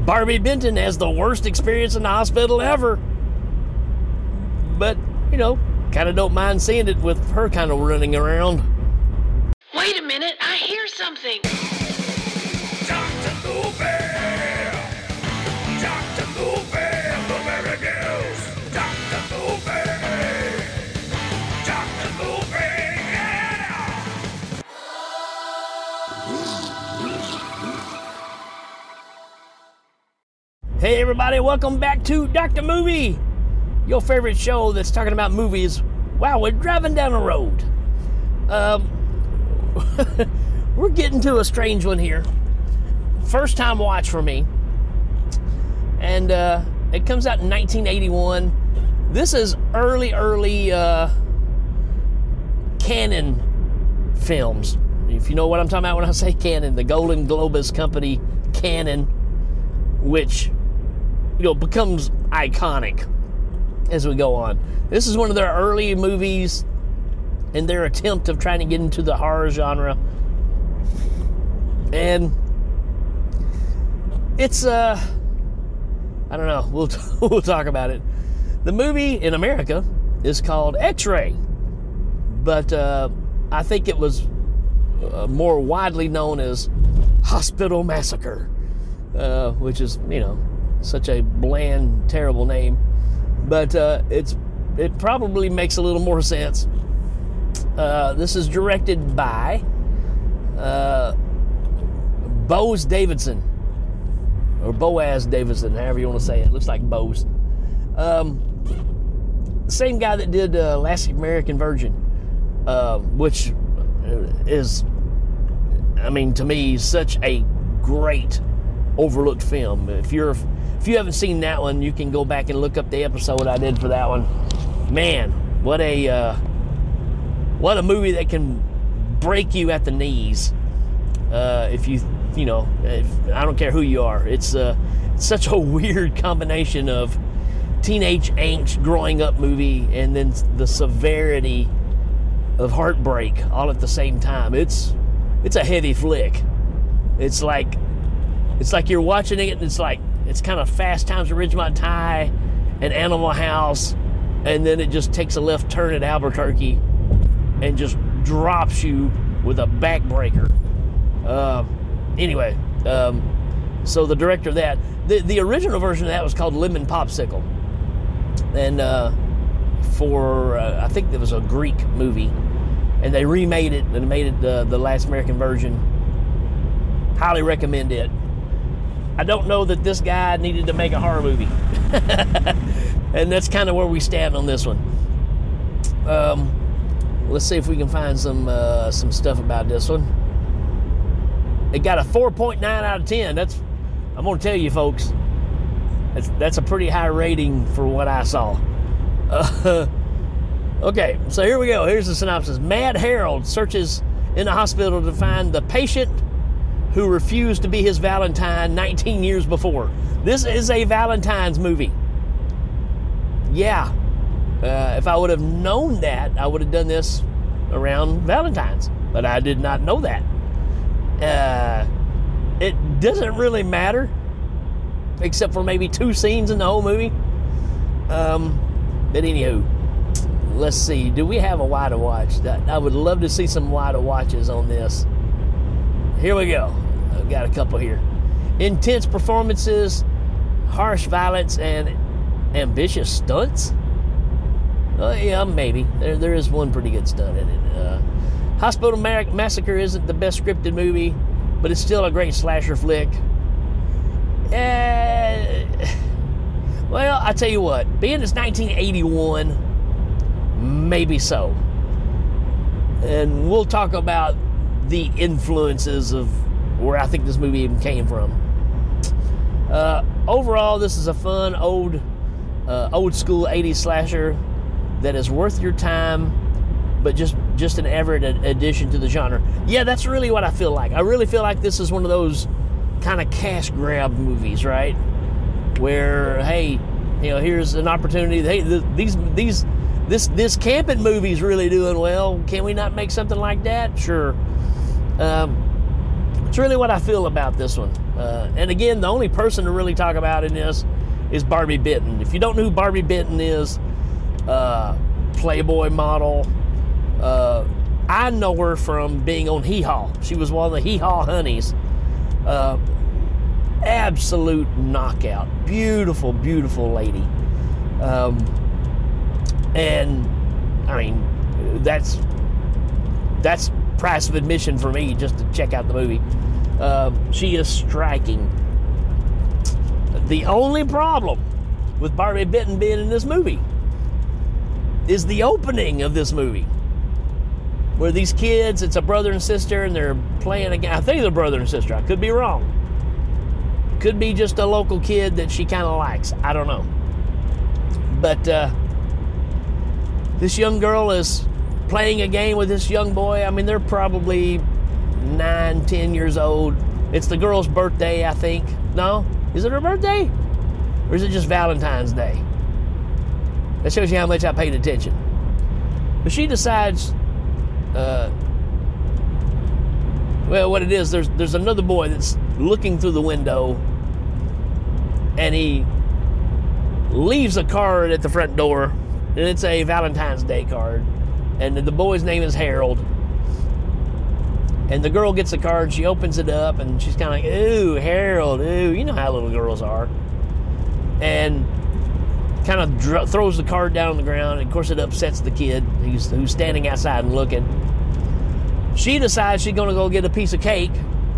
Barbie Benton has the worst experience in the hospital ever. But, kind of don't mind seeing it with her kind of running around. Wait a minute, I hear something. Dr. Luby! Dr. Luby! Blueberry News! Dr. Luby! Dr. Luby! Yeah! Hey everybody, welcome back to Dr. Movie, your favorite show that's talking about movies while we're driving down the road. We're getting to a strange one here. First time watch for me. And it comes out in 1981. This is early Cannon films. If you know what I'm talking about when I say Cannon, the Golden Globus company Cannon, which becomes iconic as we go on. This is one of their early movies in their attempt of trying to get into the horror genre. And it's, I don't know, we'll talk about it. The movie in America is called X-Ray, but I think it was more widely known as Hospital Massacre, which is, such a bland, terrible name. But it probably makes a little more sense. This is directed by Boaz Davidson, or Boaz Davidson, however you want to say it. It looks like Boaz. Same guy that did Last American Virgin, which is, to me, such a great overlooked film. If you haven't seen that one, you can go back and look up the episode I did for that one. Man, what a movie that can break you at the knees. If I don't care who you are. It's such a weird combination of teenage angst growing up movie and then the severity of heartbreak all at the same time. It's a heavy flick. It's like you're watching it and it's kind of Fast Times at Ridgemont High and Animal House, and then it just takes a left turn at Albuquerque and just drops you with a backbreaker. So the director of that, the original version of that was called Lemon Popsicle. And I think it was a Greek movie, and they remade it and made it the Last American Virgin. Highly recommend it. I don't know that this guy needed to make a horror movie. And that's kind of where we stand on this one. Let's see if we can find some stuff about this one. It got a 4.9 out of 10. I'm going to tell you, folks, that's a pretty high rating for what I saw. Okay, so here we go. Here's the synopsis. Mad Harold searches in a hospital to find the patient who refused to be his Valentine 19 years before. This is a Valentine's movie. Yeah. If I would have known that, I would have done this around Valentine's. But I did not know that. It doesn't really matter, except for maybe 2 scenes in the whole movie. But anywho, let's see. Do we have a why to watch? I would love to see some why to watches on this. Here we go. I've got a couple here. Intense performances, harsh violence, and ambitious stunts. Yeah, maybe. There is one pretty good stunt in it. Hospital Massacre isn't the best scripted movie, but it's still a great slasher flick. Well, I tell you what, being it's 1981, maybe so. And we'll talk about the influences of where I think this movie even came from. Overall, this is a fun, old school 80s slasher that is worth your time, but just an average addition to the genre. Yeah, that's really what I feel like. I really feel like this is one of those kind of cash grab movies, right? Where, hey, here's an opportunity. Hey, this camping movie's really doing well. Can we not make something like that? Sure. It's really what I feel about this one. And again, the only person to really talk about in this is Barbie Benton. If you don't know who Barbie Benton is, Playboy model. I know her from being on Hee Haw. She was one of the Hee Haw honeys. Absolute knockout. Beautiful, beautiful lady. And I mean, that's price of admission for me just to check out the movie. She is striking. The only problem with Barbie Benton being in this movie is the opening of this movie, where these kids, it's a brother and sister, and they're playing a game. I think they're brother and sister. I could be wrong. Could be just a local kid that she kind of likes. I don't know. But this young girl is playing a game with this young boy. I mean, they're probably 9, 10 years old. It's the girl's birthday, I think. No? Is it her birthday? Or is it just Valentine's Day? That shows you how much I paid attention. But she decides, well, what it is, there's another boy that's looking through the window, and he leaves a card at the front door, and it's a Valentine's Day card. And the boy's name is Harold. And the girl gets the card, she opens it up, and she's kind of like, ooh, Harold, ooh. You know how little girls are. And kind of throws the card down on the ground, and of course it upsets the kid who's standing outside and looking. She decides she's going to go get a piece of cake.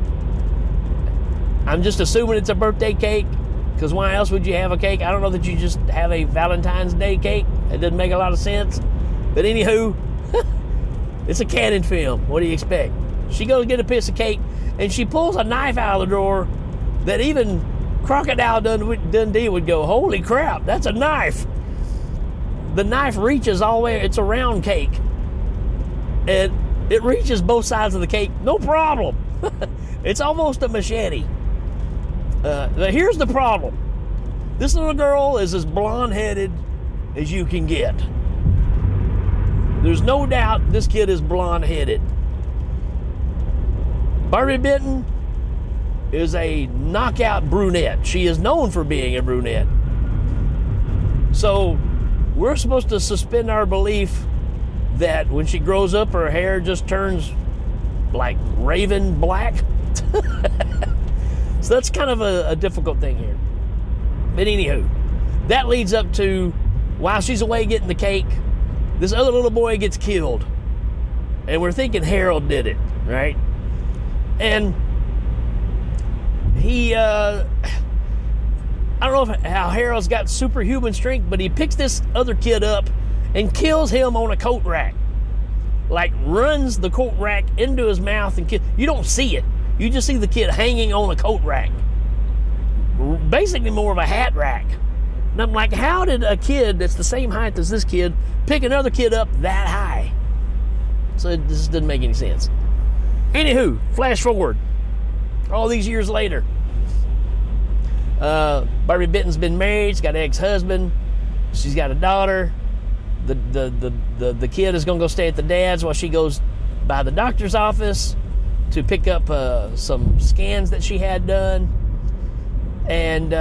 I'm just assuming it's a birthday cake, because why else would you have a cake? I don't know that you just have a Valentine's Day cake. It doesn't make a lot of sense. But anywho, it's a Cannon film. What do you expect? She goes get a piece of cake, and she pulls a knife out of the drawer that even Crocodile Dundee would go, holy crap, that's a knife. The knife reaches all the way, it's a round cake. And it reaches both sides of the cake, no problem. It's almost a machete. But here's the problem. This little girl is as blonde-headed as you can get. There's no doubt this kid is blonde-headed. Barbie Benton is a knockout brunette. She is known for being a brunette. So we're supposed to suspend our belief that when she grows up, her hair just turns like raven black. So that's kind of a difficult thing here. But anywho, that leads up to, while she's away getting the cake, this other little boy gets killed. And we're thinking Harold did it, right? And he, I don't know how Harold's got superhuman strength, but he picks this other kid up and kills him on a coat rack. Like, runs the coat rack into his mouth and kill. You don't see it. You just see the kid hanging on a coat rack. Basically more of a hat rack. And I'm like, how did a kid that's the same height as this kid pick another kid up that high? So this doesn't make any sense. Anywho, flash forward. All these years later. Barbie Benton's been married. She's got an ex-husband. She's got a daughter. The kid is going to go stay at the dad's while she goes by the doctor's office to pick up some scans that she had done. And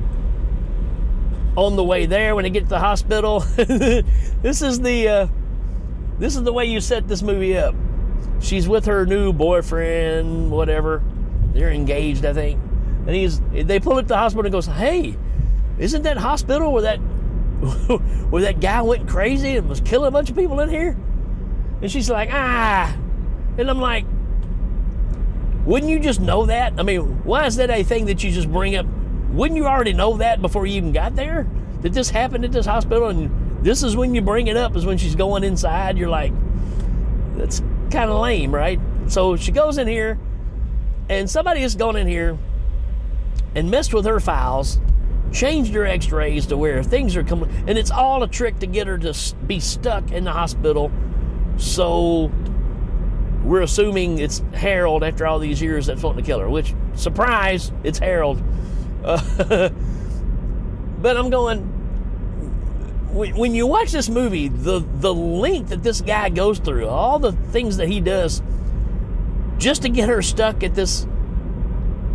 on the way there, when they get to the hospital, this is the way you set this movie up. She's with her new boyfriend, whatever. They're engaged, I think. And they pull it to the hospital and goes, hey, isn't that hospital where that guy went crazy and was killing a bunch of people in here? And she's like, And I'm like, wouldn't you just know that? I mean, why is that a thing that you just bring up? Wouldn't you already know that before you even got there? That this happened at this hospital, and this is when you bring it up, is when she's going inside. You're like, that's kind of lame, right? So she goes in here, and somebody has gone in here and messed with her files, changed her x-rays to where things are coming, and it's all a trick to get her to be stuck in the hospital. So we're assuming it's Harold after all these years that's wanting to kill her, which, surprise, it's Harold. But I'm going, when you watch this movie, the length that this guy goes through, all the things that he does just to get her stuck at this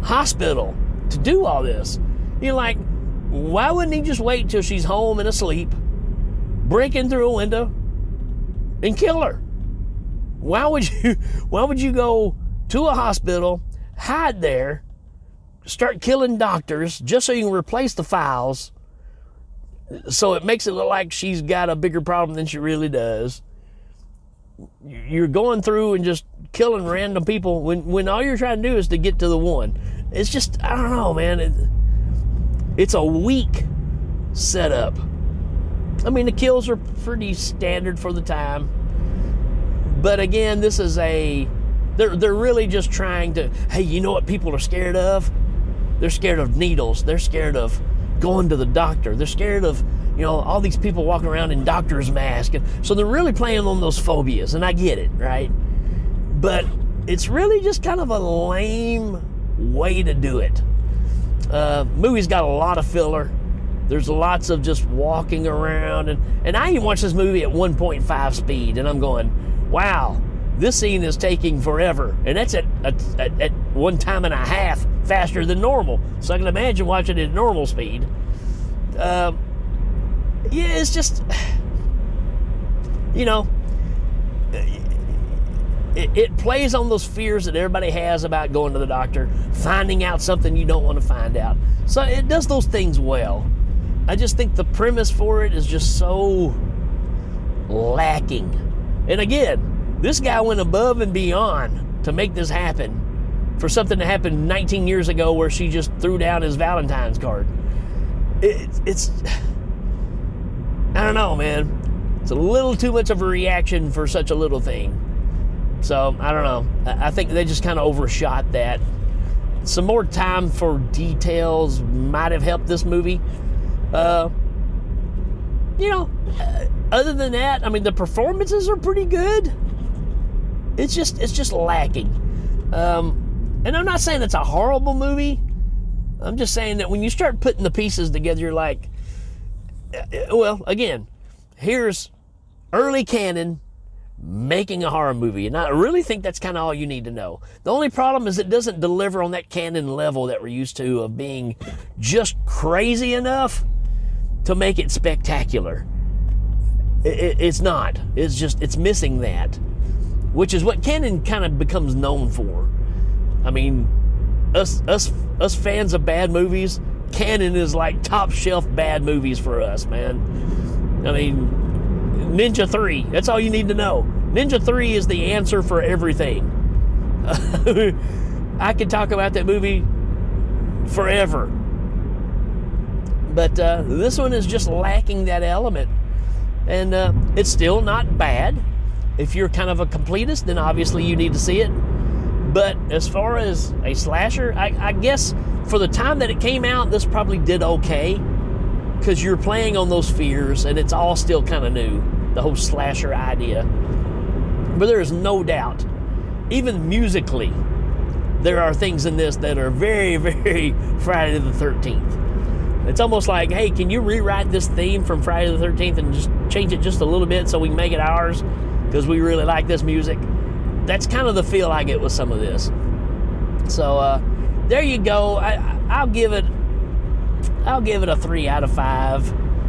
hospital to do all this. You're like, why wouldn't he just wait till she's home and asleep, break in through a window, and kill her? Why would you go to a hospital, hide there, start killing doctors just so you can replace the files, so it makes it look like she's got a bigger problem than she really does? You're going through and just killing random people when all you're trying to do is to get to the one. It's just, I don't know, man. It's a weak setup. I mean, the kills are pretty standard for the time. But again, this is they're really just trying to, hey, you know what people are scared of? They're scared of needles. They're scared of going to the doctor. They're scared of, all these people walking around in doctor's masks. So they're really playing on those phobias, and I get it, right? But it's really just kind of a lame way to do it. Movie's got a lot of filler. There's lots of just walking around. And I even watched this movie at 1.5 speed, and I'm going, wow, this scene is taking forever. And that's at 1.5 times faster than normal. So I can imagine watching it at normal speed. Yeah, it's just, it plays on those fears that everybody has about going to the doctor, finding out something you don't want to find out. So it does those things well. I just think the premise for it is just so lacking. And again, this guy went above and beyond to make this happen for something that happened 19 years ago where she just threw down his Valentine's card. It's I don't know, man. It's a little too much of a reaction for such a little thing. So, I don't know. I think they just kind of overshot that. Some more time for details might have helped this movie. Other than that, I mean, the performances are pretty good. It's just lacking. And I'm not saying it's a horrible movie. I'm just saying that when you start putting the pieces together, you're like, well, again, here's early Cannon making a horror movie, and I really think that's kind of all you need to know. The only problem is it doesn't deliver on that Cannon level that we're used to of being just crazy enough to make it spectacular. It's not. It's missing that, which is what Cannon kind of becomes known for. I mean, us fans of bad movies, Cannon is like top shelf bad movies for us, man. I mean, Ninja 3, that's all you need to know. Ninja 3 is the answer for everything. I could talk about that movie forever. But this one is just lacking that element. And it's still not bad. If you're kind of a completist, then obviously you need to see it. But as far as a slasher, I guess for the time that it came out, this probably did okay. Because you're playing on those fears, and it's all still kind of new. The whole slasher idea. But there is no doubt, even musically, there are things in this that are very, very Friday the 13th. It's almost like, hey, can you rewrite this theme from Friday the 13th and just change it just a little bit so we can make it ours? Because we really like this music. That's kind of the feel I get with some of this. So there you go. I'll give it a 3 out of 5,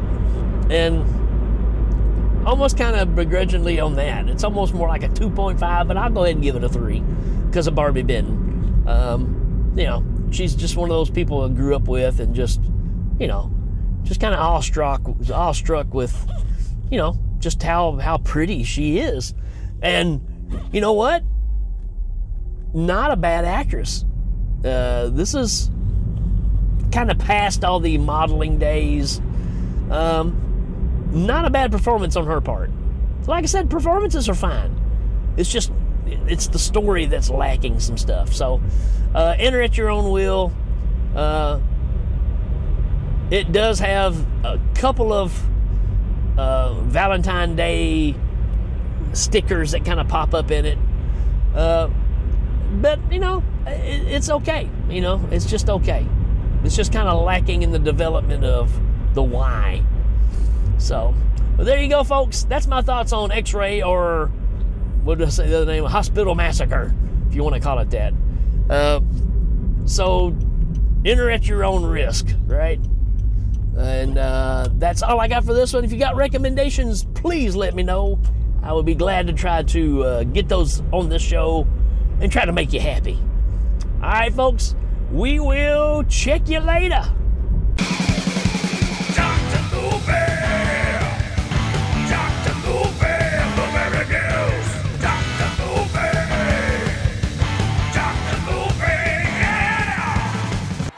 and almost kind of begrudgingly on that. It's almost more like a 2.5, but I'll go ahead and give it a 3 because of Barbie Benton. She's just one of those people I grew up with, and just kind of awestruck with, just how pretty she is. And you know what? Not a bad actress. This is kind of past all the modeling days. Not a bad performance on her part. Like I said, performances are fine. It's the story that's lacking some stuff. So enter at your own will. It does have a couple of Valentine's Day stickers that kind of pop up in it. But, it's okay. It's just okay. It's just kind of lacking in the development of the why. So, well, there you go, folks. That's my thoughts on X-Ray, or what did I say the other name? Hospital Massacre, if you want to call it that. So enter at your own risk, right? And that's all I got for this one. If you got recommendations, please let me know. I would be glad to try to get those on this show and try to make you happy. All right, folks, we will check you later.